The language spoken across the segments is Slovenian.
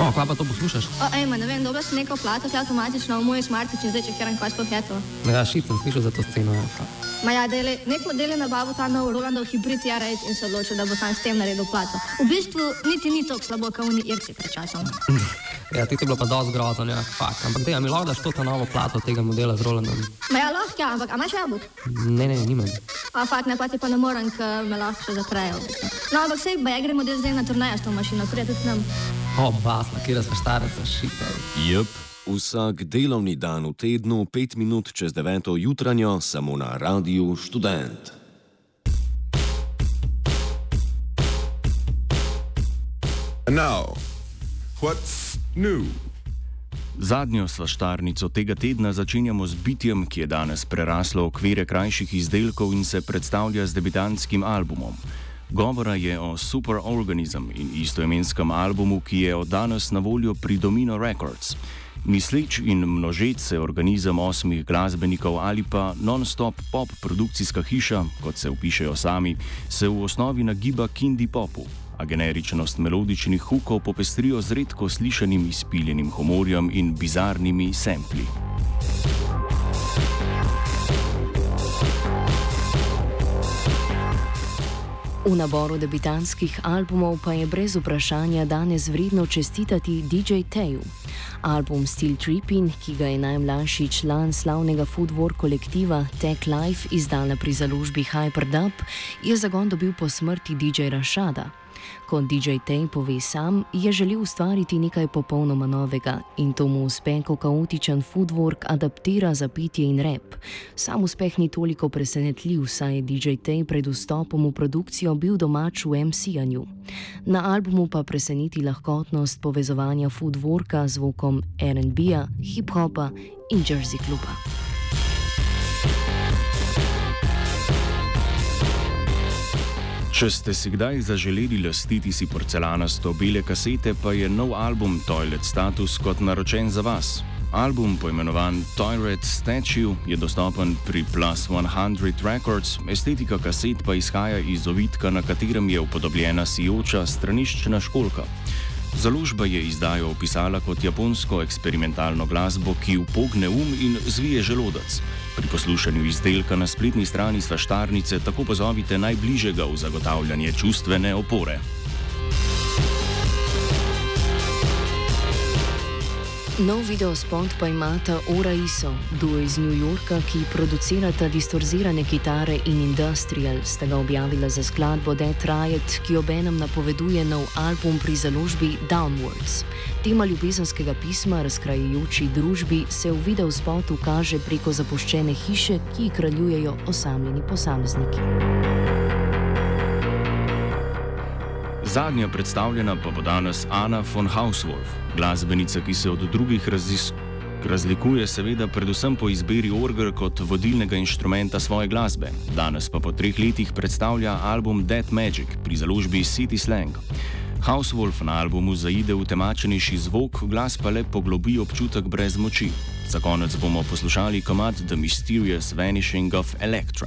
Kaj pa to poslušaš? Ne vem, dobro si nekaj plato, ki je avtomatično v moji smartici, zdaj čekiram, kaj sploh je to. Ja, šit sem slišal za to sceno. Nek model je nabavil ta nov Rolandov hibrid R8 in se odločil, da bo sam s tem naredil plato. V bistvu niti ni tako slabo, kot oni Irci pred časom. Ja, ti si bilo pa dosti grozno, ja, fakt. Ampak mi lahko daš to novo plato tega modela z Rolandom? Lahko, ja, ampak imaš jabolk? Ne, nimam. Fakt, ne, pa ti pa ne morem, ker me lahko še zaprejo. No, ampak sej, ba, gremo zdaj na turnejo s to mašino, prije tudi nam. Basna, kjer smo štareca, šitaj. Jep, vsak delovni dan v tednu, 5 minut čez 9. jutranjo, samo na Radiu Študent. And now, what's new? Zadnjo svaštarnico tega tedna začenjamo z bitjem, ki je danes preraslo okvire krajših izdelkov in se predstavlja z debitantskim albumom. Govora je o Super Organism in istoimenskem albumu, ki je od danes na voljo pri Domino Records. Misleč in množeč se organizem 8 glasbenikov ali pa non-stop pop produkcijska hiša, kot se opišejo sami, se v osnovi nagiba k indie popu, a generičnost melodičnih hukov popestrijo z redko slišanim izpiljenim humorjem in bizarnimi sempli. V naboru debitantskih albumov pa je brez vprašanja danes vredno čestitati DJ Teju. Album Still Trippin', ki ga je najmlajši član slavnega footwork kolektiva Tech Life izdala pri založbi Hyperdub, je zagon dobil po smrti DJ Rashada. Kot DJ Tej pove sam, je želel ustvariti nekaj popolnoma novega in to mu uspe, ko kaotičen footwork adaptira za petje in rap. Sam uspeh ni toliko presenetljiv, saj je DJ Tej pred vstopom v produkcijo bil domač v MC-anju. Na albumu pa preseneti lahkotnost povezovanja footworka z zvokom R&B-ja, hip-hopa in Jersey kluba. Če ste si kdaj zaželeli lastiti si porcelanasto bele kasete, pa je nov album Toilet Status kot naročen za vas. Album, poimenovan Toilet Statue, je dostopen pri Plus 100 Records, estetika kaset pa izhaja iz ovitka, na katerem je upodobljena sijoča straniščna školjka. Založba je izdajo opisala kot japonsko eksperimentalno glasbo, ki upogne in zvije želodec. Pri poslušanju izdelka na spletni strani svaštarnice tako pozovite najbližjega v zagotavljanje čustvene opore. Nov videospot pa imata Ora Iso, duo iz New Yorka, ki producirata distorzirane kitare in industrial, sta ga objavila za skladbo Death Riot, ki obenem napoveduje nov album pri založbi Downwards. Tema ljubezenskega pisma razkrajajoči družbi se v videospotu kaže preko zapuščene hiše, ki kraljujejo osamljeni posamezniki. Zadnja predstavljena pa bo danes Anna von Hauswolf, glasbenica, ki se od drugih razlikuje seveda predvsem po izbiri orgel kot vodilnega inštrumenta svoje glasbe. Danes pa po 3 letih predstavlja album Dead Magic pri založbi City Slang. Hauswolf na albumu zaide v temačnejši zvok, glas pa le poglobi občutek brez moči. Za konec bomo poslušali komad The Mysterious Vanishing of Elektra.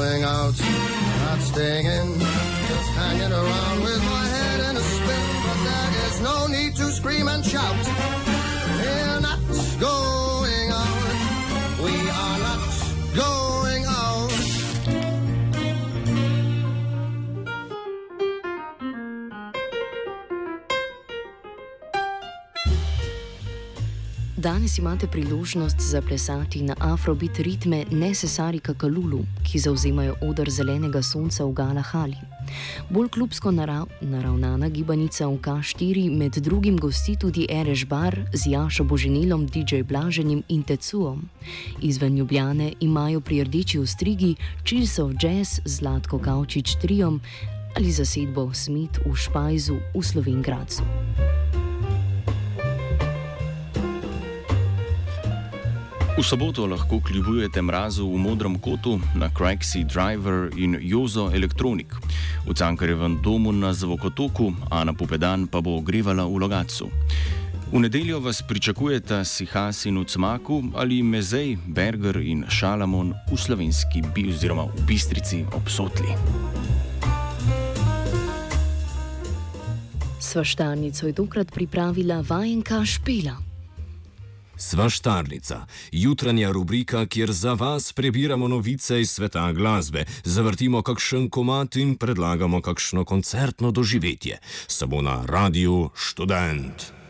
going out, not staying in, just hanging around with my head in a spin. But there is no need to scream and shout. We're not going out. We are not going out. Danes imate priložnost zaplesati na afrobeat ritme Necessary Kakalulu, ki zauzemajo oder zelenega sonca v Galahali. Bolj klubsko naravnana gibanica v K4 med drugim gosti tudi Ereš Bar z Jašo Boženilom, DJ Blaženim in Tecuom. Izven Ljubljane imajo pri Rdeči ostrigi Chills of Jazz z Zlatko Kavčič triom ali zasedbo Smith v Špajzu v Slovenj Gradcu. V soboto lahko kljubujete mrazu v Modrem kotu, na Craxi Driver in Jozo Elektronik. V Cankarjevem domu na Zvokotoku, Ana Pupedan pa bo ogrevala v Logatcu. V nedeljo vas pričakujeta Sihas in v Cmaku ali Mezej, Berger in Šalamon v slovenski oziroma v Bistrici ob Sotli. Svaštarnico je tokrat pripravila vajenka Špela. Svaštarnica, jutranja rubrika, kjer za vas prebiramo novice iz sveta glasbe, zavrtimo kakšen komad in predlagamo kakšno koncertno doživetje. Samo na Radiu Študent.